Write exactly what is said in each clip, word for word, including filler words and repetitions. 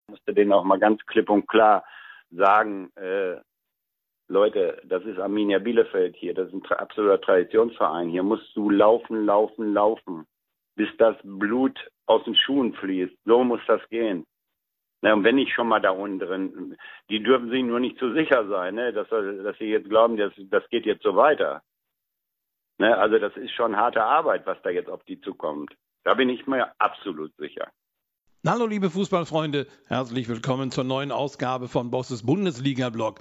musste denen auch mal ganz klipp und klar sagen, äh, Leute, das ist Arminia Bielefeld hier, das ist ein tra- absoluter Traditionsverein. Hier musst du laufen, laufen, laufen, bis das Blut aus den Schuhen fließt. So muss das gehen. Na, und wenn ich schon mal da unten drin, die dürfen sich nur nicht zu sicher sein, ne, dass, dass sie jetzt glauben, das, das geht jetzt so weiter. Ne, also das ist schon harte Arbeit, was da jetzt auf die zukommt. Da bin ich mir absolut sicher. Hallo liebe Fußballfreunde, herzlich willkommen zur neuen Ausgabe von Bosses Bundesliga-Blog.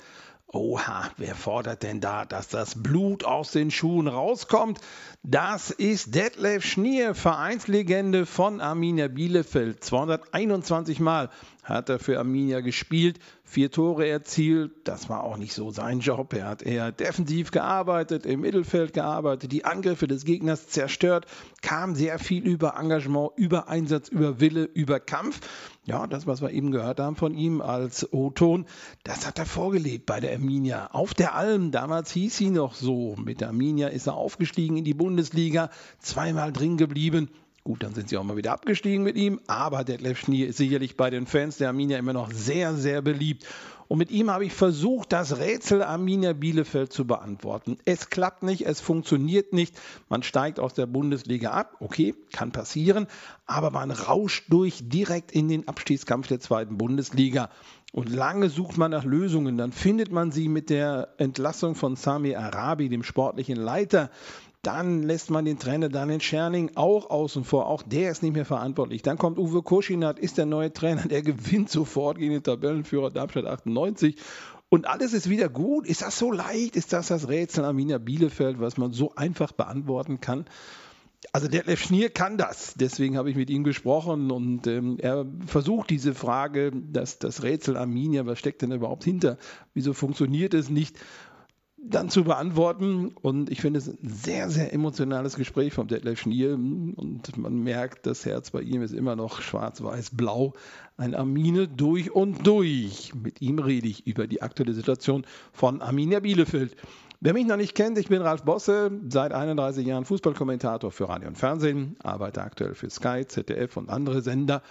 Oha, wer fordert denn da, dass das Blut aus den Schuhen rauskommt? Das ist Detlef Schnier, Vereinslegende von Arminia Bielefeld. zweihunderteinundzwanzig Mal hat er für Arminia gespielt, vier Tore erzielt. Das war auch nicht so sein Job. Er hat eher defensiv gearbeitet, im Mittelfeld gearbeitet, die Angriffe des Gegners zerstört, kam sehr viel über Engagement, über Einsatz, über Wille, über Kampf. Ja, das, was wir eben gehört haben von ihm als O-Ton, das hat er vorgelebt bei der Arminia. Auf der Alm, damals hieß sie noch so. Mit der Arminia ist er aufgestiegen in die Bundesliga, zweimal drin geblieben. Gut, dann sind sie auch mal wieder abgestiegen mit ihm, aber Detlef Schnier ist sicherlich bei den Fans der Arminia immer noch sehr, sehr beliebt. Und mit ihm habe ich versucht, das Rätsel Arminia Bielefeld zu beantworten. Es klappt nicht, es funktioniert nicht. Man steigt aus der Bundesliga ab, okay, kann passieren, aber man rauscht durch direkt in den Abstiegskampf der zweiten Bundesliga. Und lange sucht man nach Lösungen, dann findet man sie mit der Entlassung von Sami Arabi, dem sportlichen Leiter. Dann lässt man den Trainer Daniel Scherning auch außen vor. Auch der ist nicht mehr verantwortlich. Dann kommt Uwe Koschinat, ist der neue Trainer. Der gewinnt sofort gegen den Tabellenführer Darmstadt achtundneunzig. Und alles ist wieder gut. Ist das so leicht? Ist das das Rätsel Arminia Bielefeld, was man so einfach beantworten kann? Also Detlef Schnier kann das. Deswegen habe ich mit ihm gesprochen. Und ähm, er versucht diese Frage, das, das Rätsel Arminia, was steckt denn überhaupt hinter? Wieso funktioniert es nicht? Dann zu beantworten, und ich finde es ein sehr, sehr emotionales Gespräch von Detlef Schnier, und man merkt, das Herz bei ihm ist immer noch schwarz-weiß-blau, ein Armine durch und durch. Mit ihm rede ich über die aktuelle Situation von Arminia Bielefeld. Wer mich noch nicht kennt, ich bin Ralf Bosse, seit einunddreißig Jahren Fußballkommentator für Radio und Fernsehen, arbeite aktuell für Sky, Z D F und andere Sender,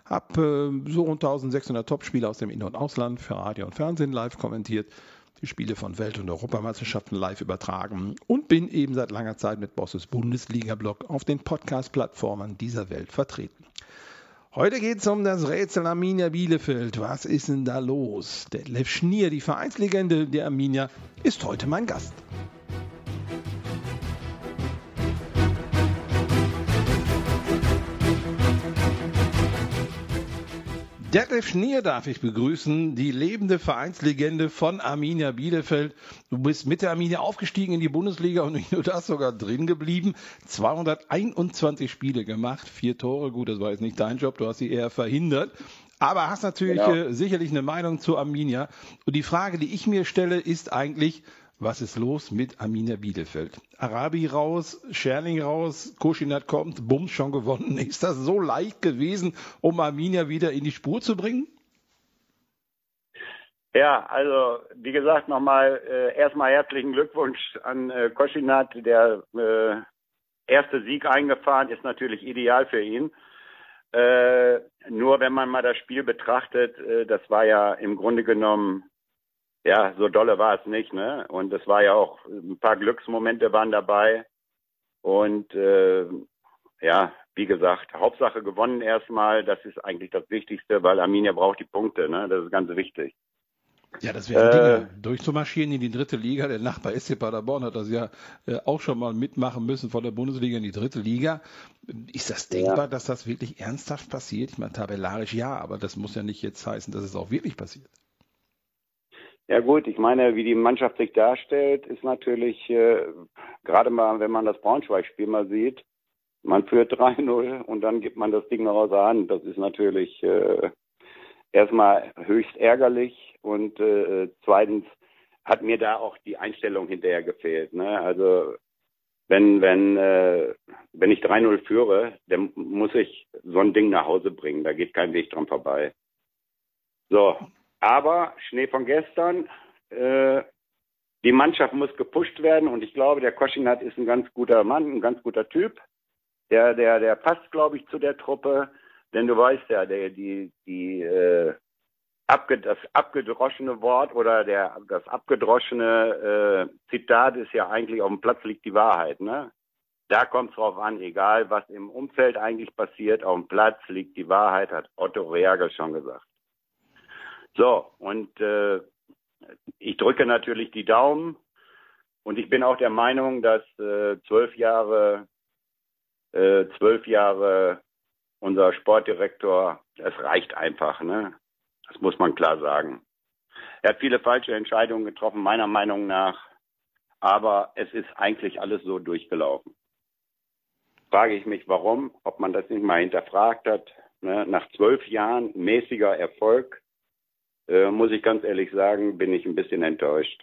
habe äh, so rund eintausendsechshundert Topspiele aus dem In- und Ausland für Radio und Fernsehen live kommentiert, die Spiele von Welt- und Europameisterschaften live übertragen und bin eben seit langer Zeit mit Bosses Bundesliga-Blog auf den Podcast-Plattformen dieser Welt vertreten. Heute geht es um das Rätsel Arminia Bielefeld. Was ist denn da los? Detlef Schnier, die Vereinslegende der Arminia, ist heute mein Gast. Detlef Schnier darf ich begrüßen, die lebende Vereinslegende von Arminia Bielefeld. Du bist mit der Arminia aufgestiegen in die Bundesliga und nicht nur das, sogar drin geblieben. zweihunderteinundzwanzig Spiele gemacht, vier Tore, gut, das war jetzt nicht dein Job, du hast sie eher verhindert. Aber hast natürlich genau. äh, sicherlich eine Meinung zu Arminia. Und die Frage, die ich mir stelle, ist eigentlich, was ist los mit Arminia Bielefeld? Arabi raus, Scherning raus, Koschinat kommt, Bums, schon gewonnen. Ist das so leicht gewesen, um Arminia wieder in die Spur zu bringen? Ja, also wie gesagt, nochmal äh, erstmal herzlichen Glückwunsch an äh, Koschinat. Der äh, erste Sieg eingefahren ist natürlich ideal für ihn. Äh, nur wenn man mal das Spiel betrachtet, äh, das war ja im Grunde genommen, ja, so dolle war es nicht, ne? Und es war ja auch, ein paar Glücksmomente waren dabei. Und äh, ja, wie gesagt, Hauptsache gewonnen erstmal. Das ist eigentlich das Wichtigste, weil Arminia braucht die Punkte, ne? Das ist ganz wichtig. Ja, das wäre äh, Dinge, durchzumarschieren in die dritte Liga. Der Nachbar S C Paderborn hat das ja äh, auch schon mal mitmachen müssen, von der Bundesliga in die dritte Liga. Ist das denkbar, ja, dass das wirklich ernsthaft passiert? Ich meine, tabellarisch ja, aber das muss ja nicht jetzt heißen, dass es auch wirklich passiert. Ja gut, ich meine, wie die Mannschaft sich darstellt, ist natürlich, äh, gerade mal, wenn man das Braunschweig-Spiel mal sieht, man führt drei null und dann gibt man das Ding noch aus der Hand. Das ist natürlich äh, erstmal höchst ärgerlich, und äh, zweitens hat mir da auch die Einstellung hinterher gefehlt. Ne? Also wenn wenn äh, wenn ich drei null führe, dann muss ich so ein Ding nach Hause bringen. Da geht kein Weg dran vorbei. So. Aber Schnee von gestern, äh, die Mannschaft muss gepusht werden, und ich glaube, der Koschinat ist ein ganz guter Mann, ein ganz guter Typ. Der, der, der passt, glaube ich, zu der Truppe, denn du weißt ja, der, die, die, äh, abge, das abgedroschene Wort oder der, das abgedroschene äh, Zitat ist ja eigentlich, auf dem Platz liegt die Wahrheit, ne? Da kommt es drauf an, egal was im Umfeld eigentlich passiert, auf dem Platz liegt die Wahrheit, hat Otto Rehhagel schon gesagt. So, und äh, ich drücke natürlich die Daumen und ich bin auch der Meinung, dass äh, zwölf Jahre, äh, zwölf Jahre unser Sportdirektor, das reicht einfach, ne? Das muss man klar sagen. Er hat viele falsche Entscheidungen getroffen, meiner Meinung nach, aber es ist eigentlich alles so durchgelaufen. Frage ich mich, warum, ob man das nicht mal hinterfragt hat. Ne? Nach zwölf Jahren mäßiger Erfolg, äh, muss ich ganz ehrlich sagen, bin ich ein bisschen enttäuscht.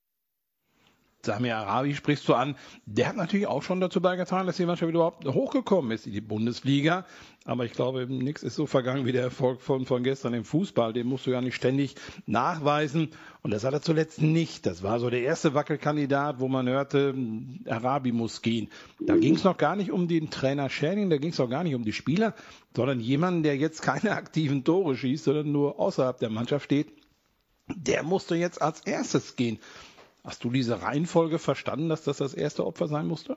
Samir Arabi sprichst du an, der hat natürlich auch schon dazu beigetragen, dass die Mannschaft überhaupt hochgekommen ist in die Bundesliga. Aber ich glaube, nichts ist so vergangen wie der Erfolg von, von gestern im Fußball. Den musst du ja nicht ständig nachweisen. Und das hat er zuletzt nicht. Das war so der erste Wackelkandidat, wo man hörte, Arabi muss gehen. Da ging es noch gar nicht um den Trainer Schädling, da ging es noch gar nicht um die Spieler, sondern jemanden, der jetzt keine aktiven Tore schießt, sondern nur außerhalb der Mannschaft steht. Der musste jetzt als erstes gehen. Hast du diese Reihenfolge verstanden, dass das das erste Opfer sein musste?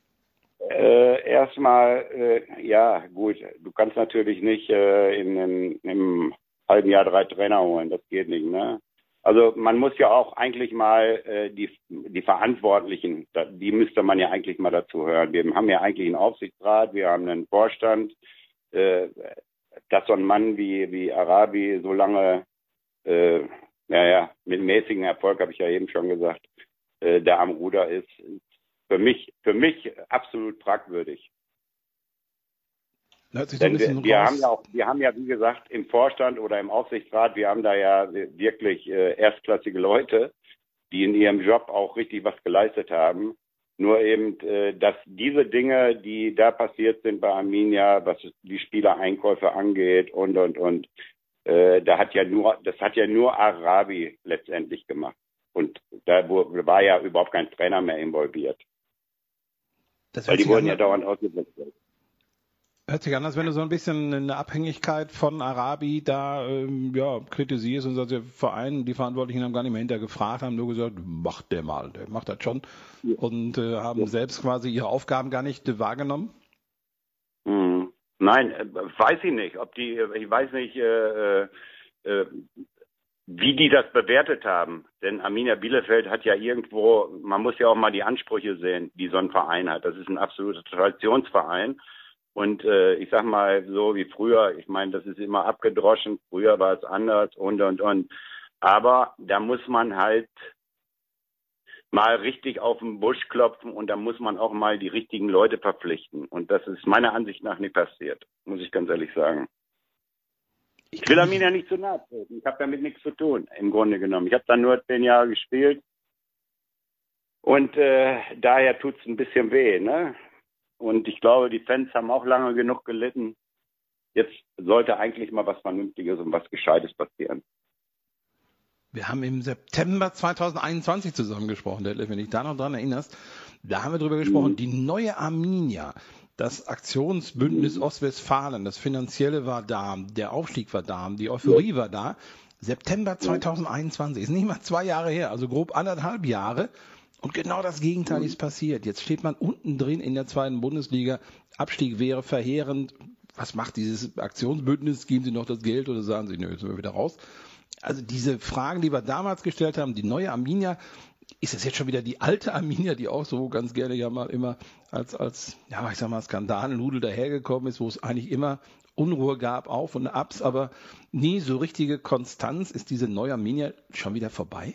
Äh, erstmal, äh, ja, gut, du kannst natürlich nicht äh, in, in, im halben Jahr drei Trainer holen, das geht nicht, ne? Also man muss ja auch eigentlich mal äh, die, die Verantwortlichen, die müsste man ja eigentlich mal dazu hören. Wir haben ja eigentlich einen Aufsichtsrat, wir haben einen Vorstand, äh, dass so ein Mann wie, wie Arabi so lange äh, naja, mit mäßigem Erfolg, habe ich ja eben schon gesagt, äh, der am Ruder ist, für mich, für mich absolut fragwürdig. Hört sich so Denn ein bisschen wir, wir raus. haben ja auch, wir haben ja, wie gesagt, im Vorstand oder im Aufsichtsrat, wir haben da ja wirklich äh, erstklassige Leute, die in ihrem Job auch richtig was geleistet haben. Nur eben, äh, dass diese Dinge, die da passiert sind bei Arminia, was die Spielereinkäufe angeht und, und, und, Da hat ja nur, das hat ja nur Arabi letztendlich gemacht. Und da war ja überhaupt kein Trainer mehr involviert. Das Weil die wurden ja an, dauernd ausgewechselt. Hört sich an, als wenn du so ein bisschen eine Abhängigkeit von Arabi da ähm, ja, kritisierst und sagst, der Verein, die Verantwortlichen haben gar nicht mehr hintergefragt, haben nur gesagt, macht der mal, der macht das schon. Ja. Und äh, haben ja. selbst quasi ihre Aufgaben gar nicht äh, wahrgenommen? Mhm. Nein, äh, weiß ich nicht, ob die, ich weiß nicht, äh, äh, wie die das bewertet haben. Denn Arminia Bielefeld hat ja irgendwo, man muss ja auch mal die Ansprüche sehen, die so ein Verein hat. Das ist ein absoluter Traditionsverein. Und äh, ich sag mal, so wie früher, ich meine, das ist immer abgedroschen, früher war es anders und, und, und. Aber da muss man halt mal richtig auf den Busch klopfen und da muss man auch mal die richtigen Leute verpflichten. Und das ist meiner Ansicht nach nicht passiert, muss ich ganz ehrlich sagen. Ich will Arminia nicht zu nahe treten. Ich habe damit nichts zu tun, im Grunde genommen. Ich habe dann nur zehn Jahre gespielt und äh, daher tut es ein bisschen weh, ne? Und ich glaube, die Fans haben auch lange genug gelitten. Jetzt sollte eigentlich mal was Vernünftiges und was Gescheites passieren. Wir haben im September zweitausendeinundzwanzig zusammengesprochen, Detlef, wenn du dich da noch dran erinnerst. Da haben wir drüber gesprochen, mhm. die neue Arminia, das Aktionsbündnis mhm. Ostwestfalen, das Finanzielle war da, der Aufstieg war da, die Euphorie ja. war da. September zweitausendeinundzwanzig, ist nicht mal zwei Jahre her, also grob anderthalb Jahre. Und genau das Gegenteil mhm. ist passiert. Jetzt steht man unten drin in der zweiten Bundesliga. Abstieg wäre verheerend. Was macht dieses Aktionsbündnis? Geben Sie noch das Geld oder sagen Sie, nö, jetzt sind wir wieder raus? Also diese Fragen, die wir damals gestellt haben, die neue Arminia, ist es jetzt schon wieder die alte Arminia, die auch so ganz gerne ja mal immer als, als ja, ich sag mal, Skandalnudel dahergekommen ist, wo es eigentlich immer Unruhe gab, Auf und Abs, aber nie so richtige Konstanz. Ist diese neue Arminia schon wieder vorbei?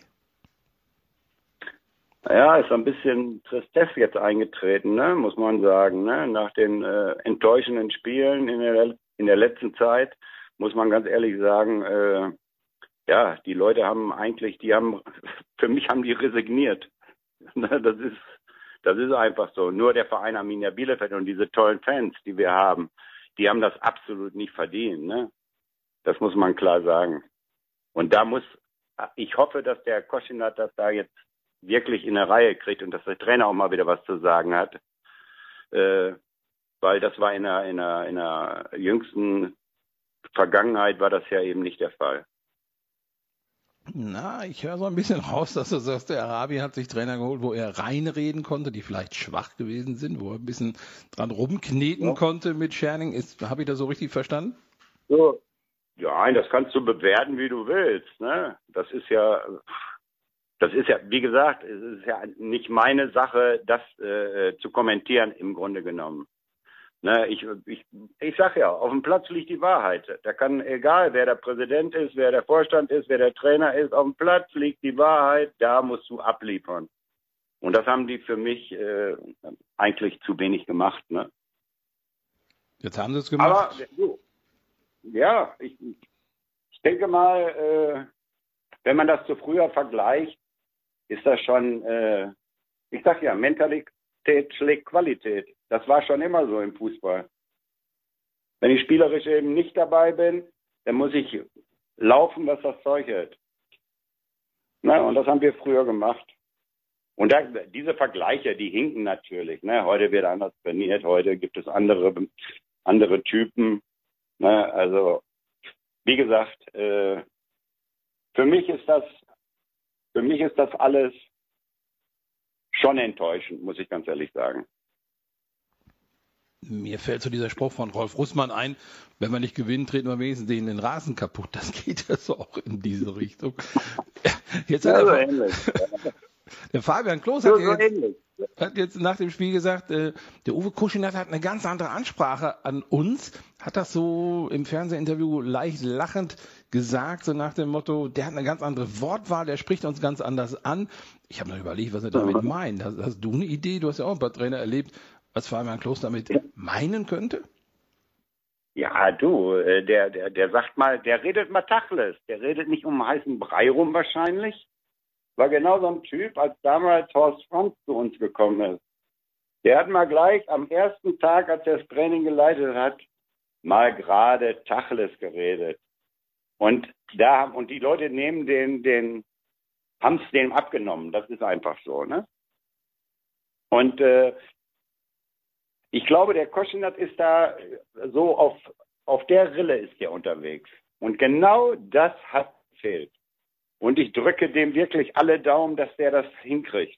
Ja, ist ein bisschen Tristesse jetzt eingetreten, ne, muss man sagen. Ne? Nach den äh, enttäuschenden Spielen in der, in der letzten Zeit, muss man ganz ehrlich sagen, äh, ja, die Leute haben eigentlich, die haben, für mich haben die resigniert. Das ist, das ist einfach so. Nur der Verein Arminia Bielefeld und diese tollen Fans, die wir haben, die haben das absolut nicht verdient, ne? Das muss man klar sagen. Und da muss, ich hoffe, dass der Koschinat das da jetzt wirklich in der Reihe kriegt und dass der Trainer auch mal wieder was zu sagen hat. Äh, weil das war in der, in der, in der jüngsten Vergangenheit war das ja eben nicht der Fall. Na, ich höre so ein bisschen raus, dass du sagst, der Arabi hat sich Trainer geholt, wo er reinreden konnte, die vielleicht schwach gewesen sind, wo er ein bisschen dran rumkneten Ja. konnte mit Scherning. Ist, habe ich das so richtig verstanden? So. Ja, nein, das kannst du bewerten, wie du willst. Ne? Das ist ja, das ist ja, wie gesagt, es ist ja nicht meine Sache, das äh, zu kommentieren im Grunde genommen. Ne, ich, ich, ich sag ja, auf dem Platz liegt die Wahrheit. Da kann, egal wer der Präsident ist, wer der Vorstand ist, wer der Trainer ist, auf dem Platz liegt die Wahrheit, da musst du abliefern. Und das haben die für mich äh, eigentlich zu wenig gemacht. Ne? Jetzt haben sie es gemacht. Aber so, ja, ich, ich denke mal, äh, wenn man das zu früher vergleicht, ist das schon, äh, ich sag ja, Mentalität schlägt Qualität. Das war schon immer so im Fußball. Wenn ich spielerisch eben nicht dabei bin, dann muss ich laufen, was das Zeug hält. Na, und das haben wir früher gemacht. Und da, diese Vergleiche, die hinken natürlich. Ne? Heute wird anders trainiert, heute gibt es andere, andere Typen. Ne? Also, wie gesagt, äh, für mich ist das, für mich ist das alles schon enttäuschend, muss ich ganz ehrlich sagen. Mir fällt so dieser Spruch von Rolf Russmann ein, wenn wir nicht gewinnen, treten wir wenigstens den, den Rasen kaputt. Das geht ja so auch in diese Richtung. Jetzt hat Ja, der, so der Fabian Klos so, hat, so jetzt, hat jetzt nach dem Spiel gesagt, äh, der Uwe Kuschinat hat eine ganz andere Ansprache an uns, hat das so im Fernsehinterview leicht lachend gesagt, so nach dem Motto, der hat eine ganz andere Wortwahl, der spricht uns ganz anders an. Ich habe mir überlegt, was er damit Mhm. meint. Hast, hast du eine Idee? Du hast ja auch ein paar Trainer erlebt, was Fabian Klos damit meinen könnte? Ja, du, äh, der, der, der sagt mal, der redet mal Tacheles. Der redet nicht um heißen Brei rum wahrscheinlich. War genau so ein Typ, als damals Horst Franz zu uns gekommen ist. Der hat mal gleich am ersten Tag, als er das Training geleitet hat, mal gerade Tacheles geredet. Und da haben, und die Leute nehmen den, den, haben es dem abgenommen. Das ist einfach so, ne? Und äh, ich glaube, der Koschinat ist da so auf, auf der Rille ist der unterwegs. Und genau das hat gefehlt. Und ich drücke dem wirklich alle Daumen, dass der das hinkriegt.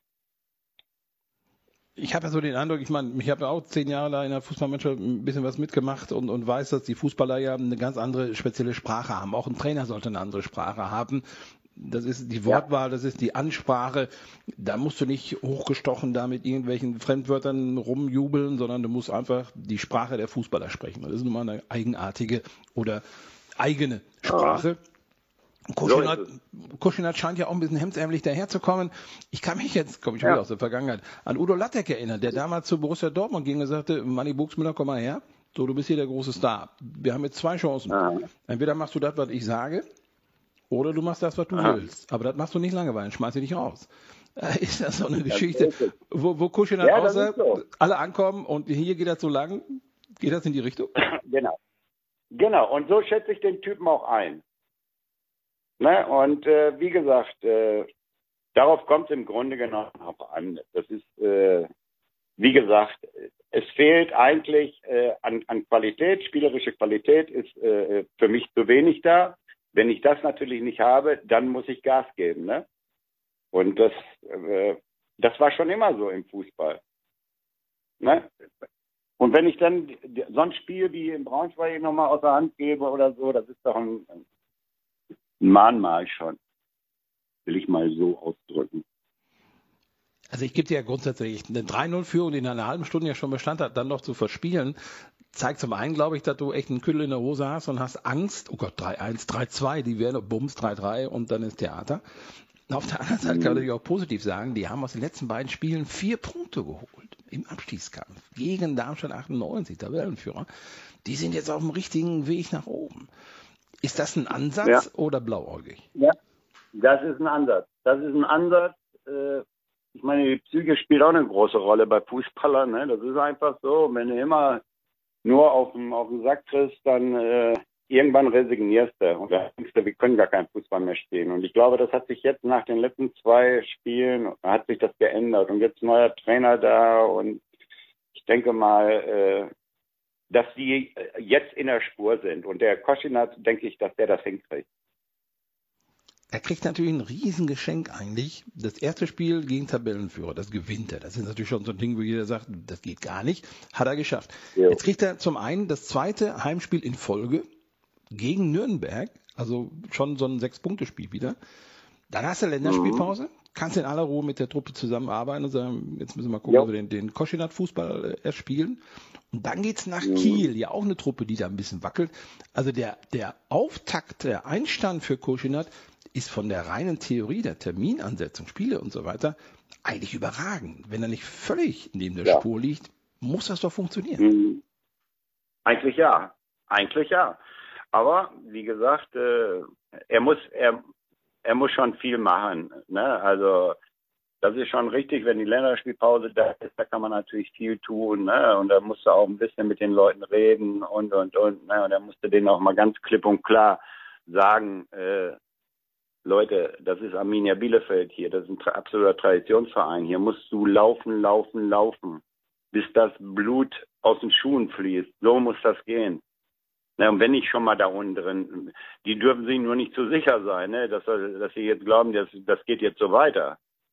Ich habe ja so den Eindruck, ich meine, ich habe ja auch zehn Jahre da in der Fußballmannschaft ein bisschen was mitgemacht und, und weiß, dass die Fußballer ja eine ganz andere spezielle Sprache haben. Auch ein Trainer sollte eine andere Sprache haben. Das ist die Wortwahl, das ist die Ansprache. Da musst du nicht hochgestochen da mit irgendwelchen Fremdwörtern rumjubeln, sondern du musst einfach die Sprache der Fußballer sprechen. Das ist nun mal eine eigenartige oder eigene Sprache. Kuschinat, Kuschinat scheint ja auch ein bisschen hemdsärmlich daherzukommen. Ich kann mich jetzt, komme ich schon wieder Ja. aus der Vergangenheit, an Udo Lattek erinnern, der damals zu Borussia Dortmund ging und sagte, Manni Buxmüller, komm mal her. So, du bist hier der große Star. Wir haben jetzt zwei Chancen. Aha. Entweder machst du das, was ich sage, oder du machst das, was du Aha. willst. Aber das machst du nicht lange, weil dann schmeiß ich dich raus. Äh, Ist das so eine Geschichte, wo, wo Kuschinat Ja, auch das sagt, ist so. alle ankommen und hier geht das so lang? Geht das in die Richtung? Genau. Genau. Und so schätze ich den Typen auch ein. Ne? Und äh, wie gesagt, äh, darauf kommt es im Grunde genommen auch an. Das ist, äh, wie gesagt, es fehlt eigentlich äh, an, an Qualität. Spielerische Qualität ist äh, für mich zu wenig da. Wenn ich das natürlich nicht habe, dann muss ich Gas geben. Ne? Und das, äh, das war schon immer so im Fußball. Ne? Und wenn ich dann so ein Spiel wie in Braunschweig nochmal aus der Hand gebe oder so, das ist doch ein, ein Mahnmal schon. Will ich mal so ausdrücken. Also ich gebe dir ja grundsätzlich eine drei null Führung, die in einer halben Stunde ja schon Bestand hat, dann noch zu verspielen, zeigt zum einen, glaube ich, dass du echt einen Küttel in der Hose hast und hast Angst. Oh Gott, drei eins, drei zwei, die wären Bums, drei drei und dann ist Theater. Und auf der anderen Seite kann man natürlich auch positiv sagen, die haben aus den letzten beiden Spielen vier Punkte geholt im Abstiegskampf gegen Darmstadt achtundneunzig, Tabellenführer. Die sind jetzt auf dem richtigen Weg nach oben. Ist das ein Ansatz Ja. oder blauäugig? Ja, das ist ein Ansatz. Das ist ein Ansatz. Äh, ich meine, die Psyche spielt auch eine große Rolle bei Fußballern. Ne? Das ist einfach so. Wenn du immer nur auf den, auf den Sack kriegst, dann äh, irgendwann resignierst du. Und dann denkst du, wir können gar keinen Fußball mehr spielen. Und ich glaube, das hat sich jetzt nach den letzten zwei Spielen, hat sich das geändert. Und jetzt neuer Trainer da. Und ich denke mal, äh, dass die jetzt in der Spur sind. Und der Koschinat, denke ich, dass der das hinkriegt. er kriegt natürlich ein Riesengeschenk eigentlich. Das erste Spiel gegen Tabellenführer, das gewinnt er. Das ist natürlich schon so ein Ding, wo jeder sagt, das geht gar nicht. Hat er geschafft. Jo. Jetzt kriegt er zum einen das zweite Heimspiel in Folge gegen Nürnberg, also schon so ein Sechs-Punkte-Spiel wieder. Dann hast du Länderspielpause, mhm. kannst in aller Ruhe mit der Truppe zusammenarbeiten und sagen, jetzt müssen wir mal gucken, jo. ob wir den, den Koschinat-Fußball äh, erspielen. Und dann geht's nach mhm. Kiel, ja auch eine Truppe, die da ein bisschen wackelt. Also der, der Auftakt, der Einstand für Koschinat ist von der reinen Theorie, der Terminansetzung, Spiele und so weiter, eigentlich überragend. Wenn er nicht völlig neben der ja. Spur liegt, muss das doch funktionieren. Mhm. Eigentlich ja, eigentlich ja. Aber wie gesagt, äh, er muss er, er muss schon viel machen. Ne? Also das ist schon richtig, wenn die Länderspielpause da ist, da kann man natürlich viel tun. Ne? Und da musst du auch ein bisschen mit den Leuten reden und, und, und. Ne? Und da musst du denen auch mal ganz klipp und klar sagen, äh, Leute, das ist Arminia Bielefeld hier, das ist ein absoluter Traditionsverein. Hier musst du laufen, laufen, laufen, bis das Blut aus den Schuhen fließt. So muss das gehen. Ne, und wenn ich schon mal da unten drin, die dürfen sich nur nicht zu sicher sein, ne, dass, dass sie jetzt glauben, dass, das geht jetzt so weiter.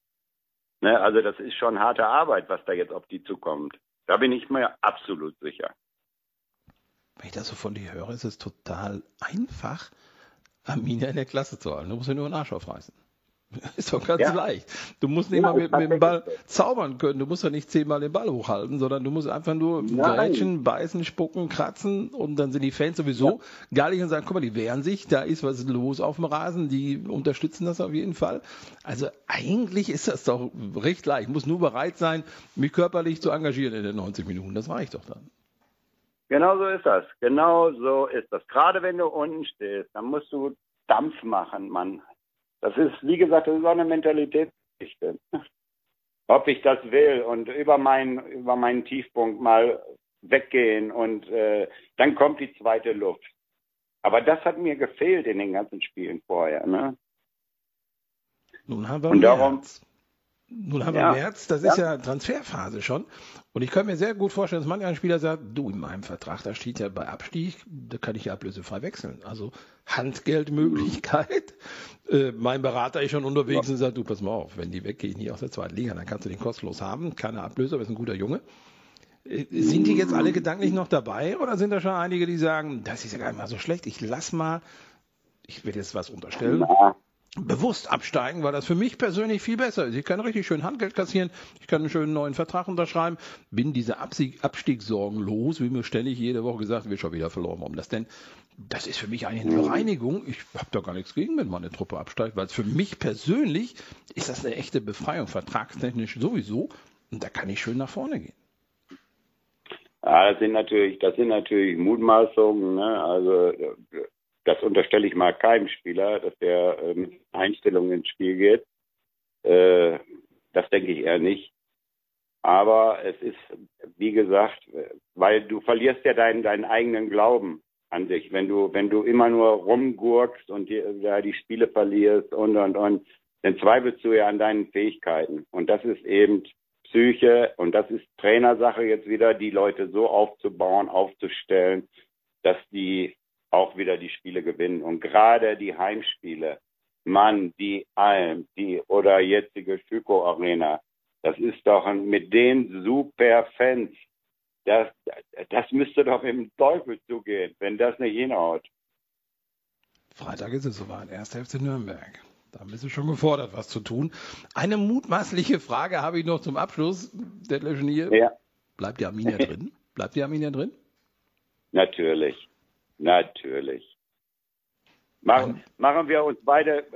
Ne, also das ist schon harte Arbeit, was da jetzt auf die zukommt. Da bin ich mir absolut sicher. Wenn ich das so von dir höre, ist es total einfach, Arminia in der Klasse zu halten. Du musst ja nur einen Arsch aufreißen. Ist doch ganz ja. leicht. Du musst nicht ja, mal mit, mit dem Ball zaubern können. Du musst ja nicht zehnmal den Ball hochhalten, sondern du musst einfach nur grätschen, beißen, spucken, kratzen und dann sind die Fans sowieso ja. gallig und sagen, guck mal, die wehren sich, da ist was los auf dem Rasen, die unterstützen das auf jeden Fall. Also eigentlich ist das doch recht leicht. Ich muss nur bereit sein, mich körperlich zu engagieren in den neunzig Minuten. Das reicht doch dann. Genau so ist das. Genau so ist das. Gerade wenn du unten stehst, dann musst du Dampf machen, Mann. Das ist, wie gesagt, das ist auch eine Mentalitätsgeschichte. Ob ich das will und über meinen, über meinen Tiefpunkt mal weggehen und äh, dann kommt die zweite Luft. Aber das hat mir gefehlt in den ganzen Spielen vorher. Ne? Nun haben wir und darum, März. Nun haben wir ja, März, das ja. ist ja Transferphase schon. Und ich kann mir sehr gut vorstellen, dass manch ein Spieler sagt, du, in meinem Vertrag, da steht ja bei Abstieg, da kann ich ja ablösefrei wechseln. Also Handgeldmöglichkeit. Mhm. Äh, mein Berater ist schon unterwegs ja. und sagt, du, pass mal auf, wenn die weggehen hier aus der zweiten Liga, dann kannst du den kostenlos haben. Keine Ablöse, aber ist ein guter Junge. Äh, sind die jetzt alle gedanklich noch dabei oder sind da schon einige, die sagen, das ist ja gar nicht mal so schlecht, ich lass mal, ich werde jetzt was unterstellen. Ja. bewusst absteigen, weil das für mich persönlich viel besser ist. Ich kann richtig schön Handgeld kassieren, ich kann einen schönen neuen Vertrag unterschreiben, bin diese Abstiegssorgen los, wie mir ständig jede Woche gesagt wird, schon wieder verloren. Warum das denn? Das ist für mich eigentlich eine Reinigung. Ich habe da gar nichts gegen, wenn meine Truppe absteigt, weil es für mich persönlich ist das eine echte Befreiung, vertragstechnisch sowieso. Und da kann ich schön nach vorne gehen. Ja, das sind natürlich, das sind natürlich Mutmaßungen, ne? Also das unterstelle ich mal keinem Spieler, dass der äh, mit Einstellungen ins Spiel geht. Äh, das denke ich eher nicht. Aber es ist, wie gesagt, weil du verlierst ja deinen, deinen eigenen Glauben an dich. Wenn du, wenn du immer nur rumgurkst und die, ja, die Spiele verlierst und, und, und, dann zweifelst du ja an deinen Fähigkeiten. Und das ist eben Psyche und das ist Trainersache jetzt wieder, die Leute so aufzubauen, aufzustellen, dass die auch wieder die Spiele gewinnen. Und gerade die Heimspiele, Mann, die Alm, die oder jetzige Schüko Arena, das ist doch ein, mit den super Fans, das, das müsste doch im Teufel zugehen, wenn das nicht hinhaut. Freitag ist es soweit, erster F C Nürnberg. Da bist du schon gefordert, was zu tun. Eine mutmaßliche Frage habe ich noch zum Abschluss, Detlef Schnier. Ja. Bleibt die Arminia drin? Bleibt die Arminia drin? Natürlich. Natürlich. Machen, machen wir uns beide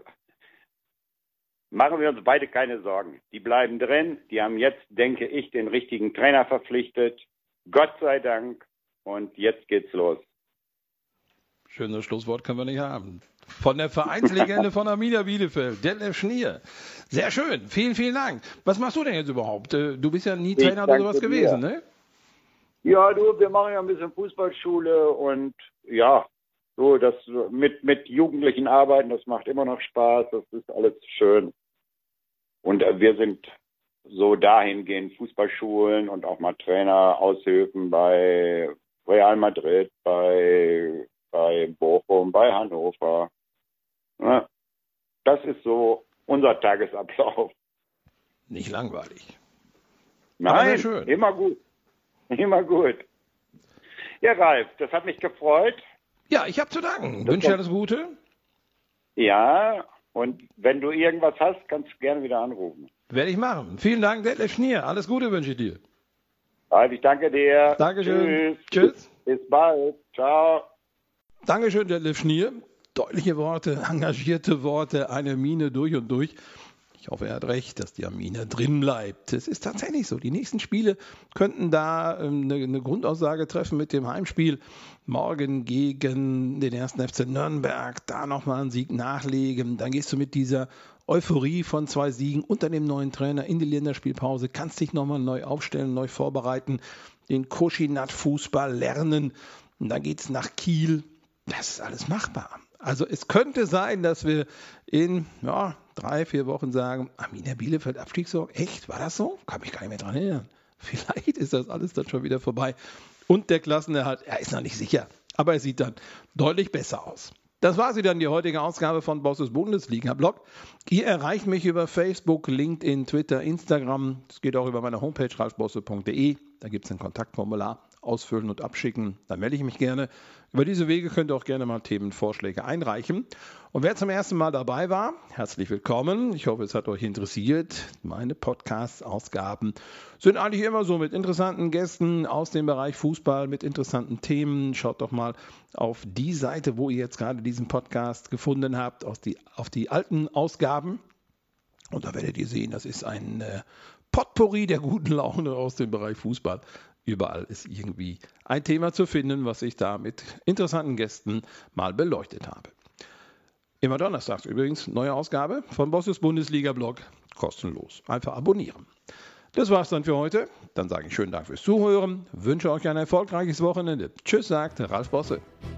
machen wir uns beide keine Sorgen. Die bleiben drin. Die haben jetzt, denke ich, den richtigen Trainer verpflichtet. Gott sei Dank. Und jetzt geht's los. Schönes Schlusswort können wir nicht haben. Von der Vereinslegende von Arminia Bielefeld, Detlef Schnier. Sehr schön. Vielen, vielen Dank. Was machst du denn jetzt überhaupt? Du bist ja nie ich Trainer oder sowas gewesen, ne? Ja, du, wir machen ja ein bisschen Fußballschule und ja, so das mit mit Jugendlichen arbeiten, das macht immer noch Spaß, das ist alles schön. Und äh, wir sind so dahingehend Fußballschulen und auch mal Trainer, Aushilfen bei Real Madrid, bei bei Bochum, bei Hannover. Ja. Das ist so unser Tagesablauf. Nicht langweilig. Nein, schön. immer gut. Immer gut. Ja, Ralf, das hat mich gefreut. Ja, ich habe zu danken. Das wünsche dir alles Gute. Ja, und wenn du irgendwas hast, kannst du gerne wieder anrufen. Werde ich machen. Vielen Dank, Detlef Schnier. Alles Gute wünsche ich dir. Ralf, ich danke dir. Dankeschön. Tschüss. Tschüss. Bis bald. Ciao. Dankeschön, Detlef Schnier. Deutliche Worte, engagierte Worte, eine Mine durch und durch. Ich hoffe, er hat recht, dass die Mine drin bleibt. Es ist tatsächlich so. Die nächsten Spiele könnten da ähm, eine, eine Grundaussage treffen mit dem Heimspiel. Morgen gegen den ersten F C Nürnberg. Da nochmal einen Sieg nachlegen. Dann gehst du mit dieser Euphorie von zwei Siegen unter dem neuen Trainer in die Länderspielpause. Kannst dich nochmal neu aufstellen, neu vorbereiten. Den Koschinat-Fußball lernen. Und dann geht es nach Kiel. Das ist alles machbar. Also es könnte sein, dass wir in ja, drei, vier Wochen sagen, Arminia Bielefeld Abstiegssorge. Echt? War das so? Kann mich gar nicht mehr dran erinnern. Vielleicht ist das alles dann schon wieder vorbei. Und der Klassenerhalt, er ist noch nicht sicher. Aber er sieht dann deutlich besser aus. Das war sie dann, die heutige Ausgabe von Bosses Bundesliga-Blog. Ihr erreicht mich über Facebook, LinkedIn, Twitter, Instagram. Es geht auch über meine Homepage ralfbosse punkt de. Da gibt es ein Kontaktformular. Ausfüllen und abschicken, dann melde ich mich gerne. Über diese Wege könnt ihr auch gerne mal Themenvorschläge einreichen. Und wer zum ersten Mal dabei war, herzlich willkommen. Ich hoffe, es hat euch interessiert. Meine Podcast-Ausgaben sind eigentlich immer so mit interessanten Gästen aus dem Bereich Fußball, mit interessanten Themen. Schaut doch mal auf die Seite, wo ihr jetzt gerade diesen Podcast gefunden habt, auf die, auf die alten Ausgaben. Und da werdet ihr sehen, das ist ein äh, Potpourri der guten Laune aus dem Bereich Fußball. Überall ist irgendwie ein Thema zu finden, was ich da mit interessanten Gästen mal beleuchtet habe. Immer donnerstags übrigens, neue Ausgabe von Bosses Bundesliga-Blog, kostenlos. Einfach abonnieren. Das war's dann für heute. Dann sage ich schönen Dank fürs Zuhören, wünsche euch ein erfolgreiches Wochenende. Tschüss, sagt Ralf Bosse.